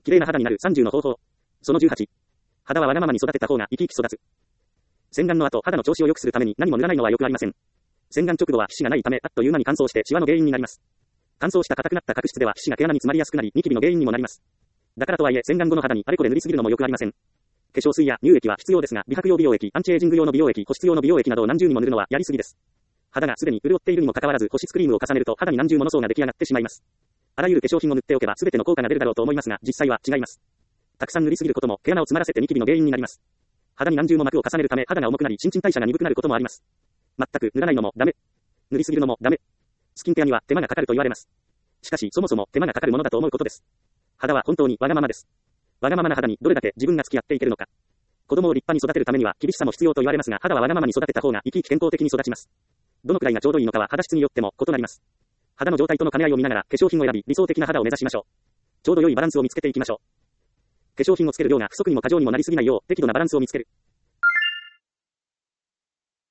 綺麗な肌になる30の方法。その18。肌はわがままに育てた方が生き生き育つ。洗顔の後、肌の調子を良くするために何も塗らないのはよくありません。洗顔直後は皮脂がないため、あっという間に乾燥してシワの原因になります。乾燥した硬くなった角質では皮脂が毛穴に詰まりやすくなり、ニキビの原因にもなります。だからとはいえ、洗顔後の肌にあれこれ塗りすぎるのもよくありません。化粧水や乳液は必要ですが、美白用美容液、アンチエイジング用の美容液、保湿用の美容液などを何重にも塗るのはやりすぎです。肌がすでに潤っているにもかかわらず、保湿クリームを重ねると肌に何重もの層が出来上がってしまいます。あらゆる化粧品を塗っておけば全ての効果が出るだろうと思いますが、実際は違います。たくさん塗りすぎることも毛穴を詰まらせてニキビの原因になります。肌に何重も膜を重ねるため肌が重くなり新陳代謝が鈍くなることもあります。全く塗らないのもダメ。塗りすぎるのもダメ。スキンケアには手間がかかると言われます。しかしそもそも手間がかかるものだと思うことです。肌は本当にわがままです。わがままな肌にどれだけ自分が付き合っていけるのか。子供を立派に育てるためには厳しさも必要と言われますが、肌はわがままに育てた方が生き生き健康的に育ちます。どのくらいがちょうどいいのかは肌質によっても異なります。肌の状態との兼ね合いを見ながら化粧品を選び理想的な肌を目指しましょう。ちょうど良いバランスを見つけていきましょう。化粧品をつける量が不足にも過剰にもなりすぎないよう適度なバランスを見つける。